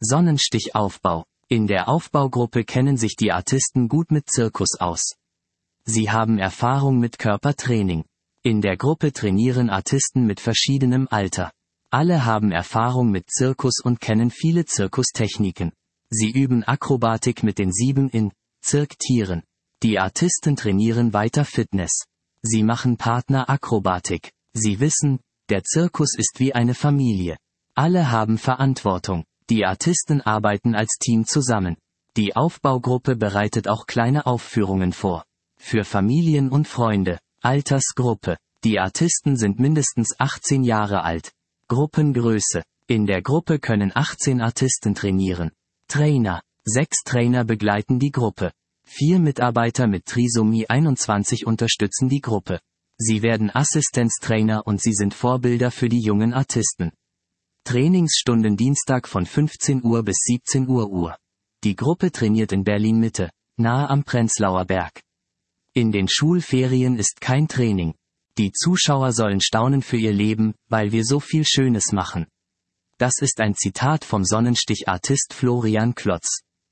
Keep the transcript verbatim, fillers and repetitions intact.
Sonnenstichaufbau. In der Aufbaugruppe kennen sich die Artisten gut mit Zirkus aus. Sie haben Erfahrung mit Körpertraining. In der Gruppe trainieren Artisten mit verschiedenem Alter. Alle haben Erfahrung mit Zirkus und kennen viele Zirkustechniken. Sie üben Akrobatik mit den sieben in Zirktieren. Die Artisten trainieren weiter Fitness. Sie machen Partnerakrobatik. Sie wissen, der Zirkus ist wie eine Familie. Alle haben Verantwortung. Die Artisten arbeiten als Team zusammen. Die Aufbaugruppe bereitet auch kleine Aufführungen vor. Für Familien und Freunde. Altersgruppe. Die Artisten sind mindestens achtzehn Jahre alt. Gruppengröße. In der Gruppe können achtzehn Artisten trainieren. Trainer. Sechs Trainer begleiten die Gruppe. Vier Mitarbeiter mit Trisomie einundzwanzig unterstützen die Gruppe. Sie werden Assistenztrainer und sie sind Vorbilder für die jungen Artisten. Trainingsstunden Dienstag von fünfzehn Uhr bis siebzehn Uhr. Die Gruppe trainiert in Berlin-Mitte, nahe am Prenzlauer Berg. In den Schulferien ist kein Training. Die Zuschauer sollen staunen für ihr Leben, weil wir so viel Schönes machen. Das ist ein Zitat vom Sonnenstich-Artist Florian Klotz.